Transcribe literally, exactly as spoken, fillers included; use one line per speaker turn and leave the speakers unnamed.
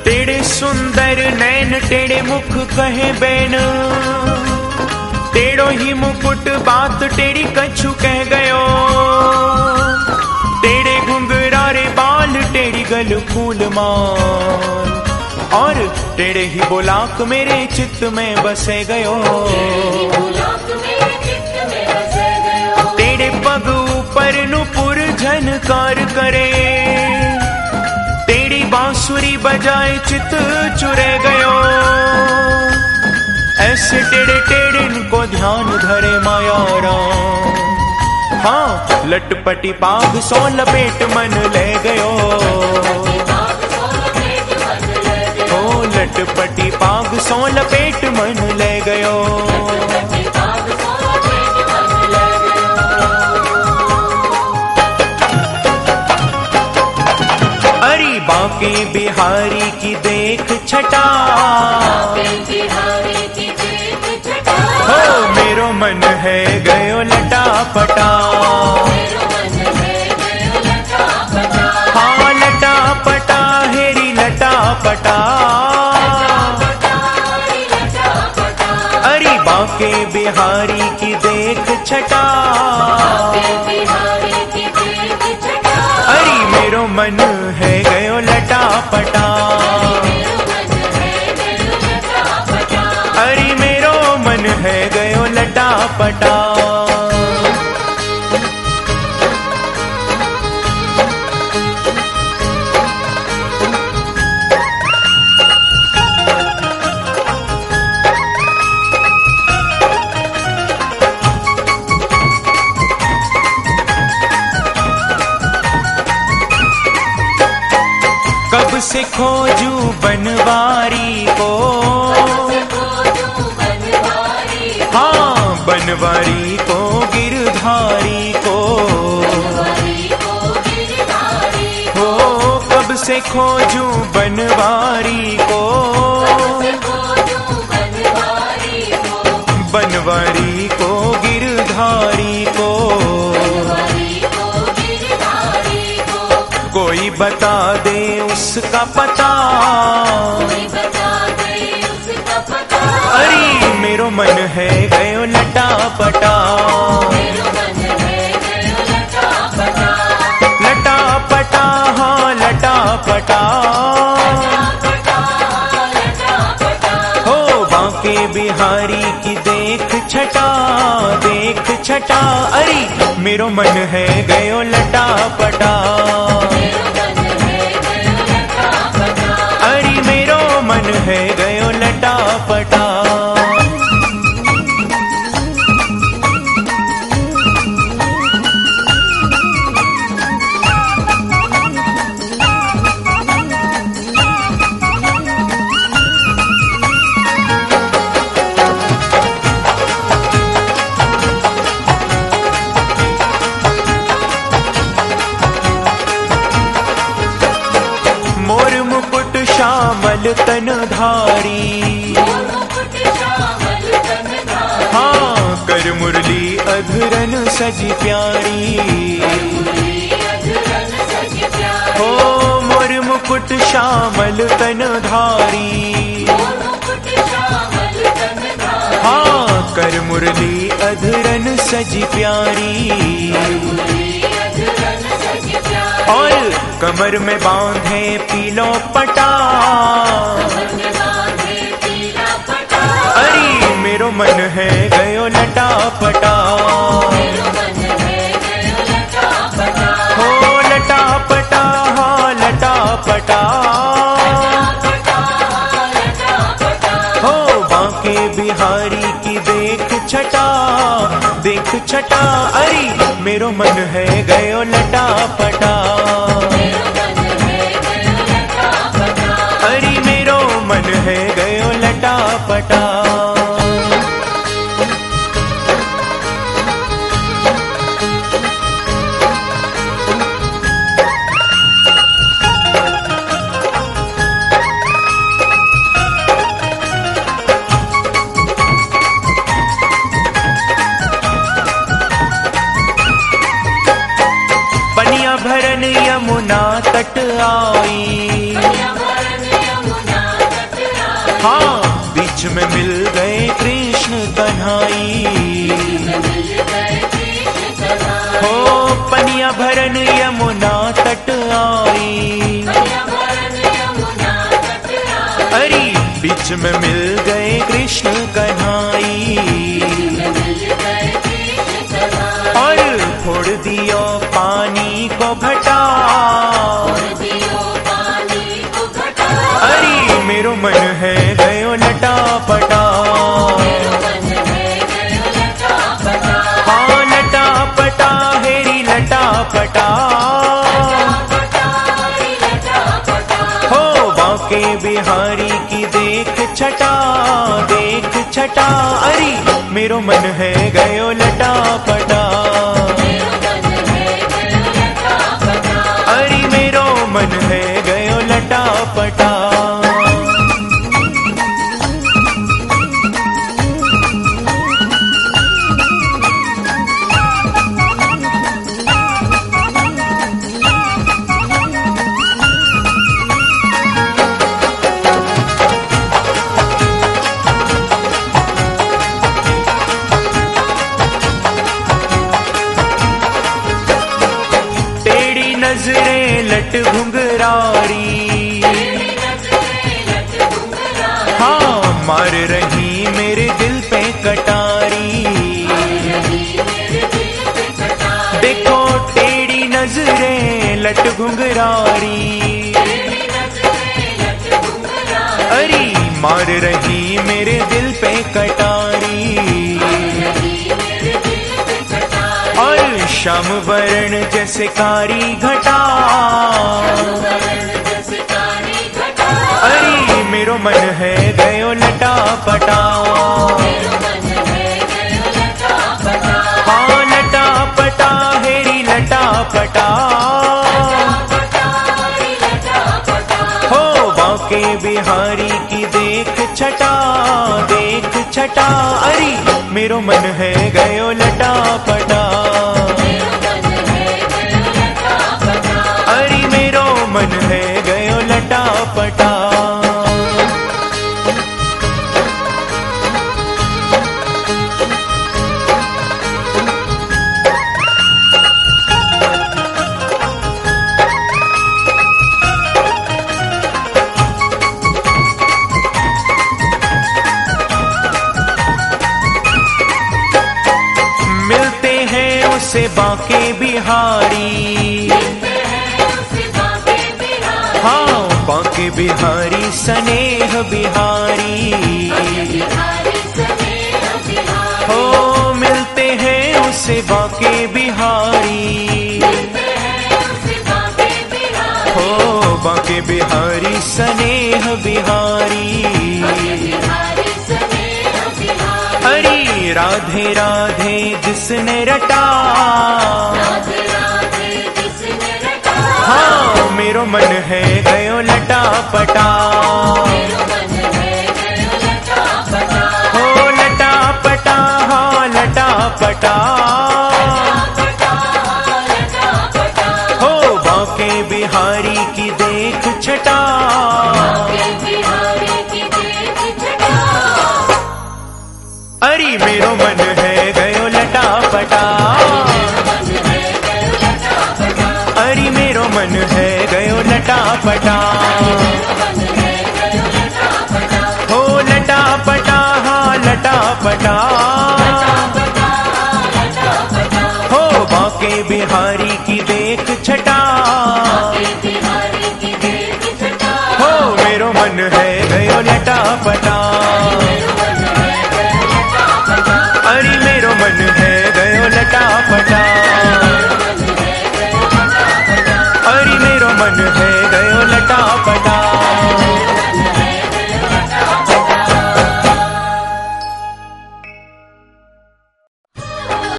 तेरे सुंदर नैन टेढ़े मुख कहे बैन, टेढ़ो ही मुकुट बात टेढ़ी कछु कह गयो, टेढ़े घुंघरारे बाल टेढ़ी गल फूल माल, और टेढ़े ही बोलाक मेरे चित्त में बसे गयो। टेढ़े पग ऊपर नुपुर झनकार करे, टेढ़ी बांसुरी बजाए चित चुरे गयो, ऐसे टेढ़े टेढ़े को ध्यान धरे माया राम। हाँ लटपटी पाग सो लपेट मन ले गयो, ओ लटपटी पाग सो लपेट मन ले गयो। अरे बांके बिहारी की देख छटा, हो मेरो मन है गयो लटा पटा, हाँ लटा पटा हेरी लटा पटा। अरे बांके बिहारी की देख छटा, अरे मेरो मन है गयो लटा पटा, अरे मेरो मन है गयो लटा पटा। कब से खोजू बनवारी को, हाँ बनवारी को गिरधारी को, हो कब से खोजू बनवारी को, बनवारी को गिरधारी को, कोई बता दे उसका पता, अरे मेरो मन है गयो लटा पटा, लटा पटा हाँ लटा पटा। हो बांके बिहारी की देख छटा, देख छटा, अरे मेरो मन है गयो लटा पटा, अरे मेरो मन है गयो लटा पटा। मोर मुकुट श्यामल तन धारी, हाँ कर मुरली अधरन सजी प्यारी, हो मोर मुकुट श्यामल तन धारी, हाँ कर मुरली अधरन सजी प्यारी, और कमर में बांधे पीलो पटा, अरे मेरो मन है गयो लटा पटा, हो लटा पटा हाँ लटा पटा। हो बांके बिहारी की देख छटा, देख छटा, अरे मेरो मन है गयो लटा पटा, अरे मेरो मन है गयो लटा पटा। पनिया भरन यमुना तट आई, में मिल गए कृष्ण कन्हाई। हो पनिया भरन यमुना तट आई, अरे बीच में मिल गए कृष्ण कन्हाई। और फोड़ दियो पानी को घटा, अरे मेरो मन है गयो लटा पटा। हाँ लटा पटा हेरी लटा पटा। हो बांके बिहारी की देख छटा, देख छटा, अरे मेरो मन है गयो लटा पटा। अरे मेरो मन है गयो लटा पटा। नजरें लट घुंघरारी, हाँ मार रही मेरे दिल पे कटारी। देखो टेढ़ी नजरें लट घुंघरारी, अरे मार रही मेरे दिल पे कटारी। और श्याम वरण जैसे कारी घटा, अरे मेरो मन है गयो लटा पटा। हाँ लटा पटा हेरी लटा पटा। हो बांके बिहारी की देख छटा, देख छटा, अरे मेरो मन है गयो लटा पटा। अरे मेरो मन है गयो लटा पटा। से बांके बिहारी, हाँ बांके बिहारी स्नेह बिहारी। हो मिलते हैं उसे बांके बिहारी, हो बांके बिहारी स्नेह बिहारी। हरी राधे राधे जिसने रटा, हाँ मेरो मन है गयो लटा पटा। हो लटा पटा हाँ लटा पटा। हो बांके बिहारी की देख छटा, अरे मेरो मन है गयो लटा पटा। अरे मेरो मन है गयो लटा पटा। हो लटा पटा हाँ लटा पटा। हो बांके बिहारी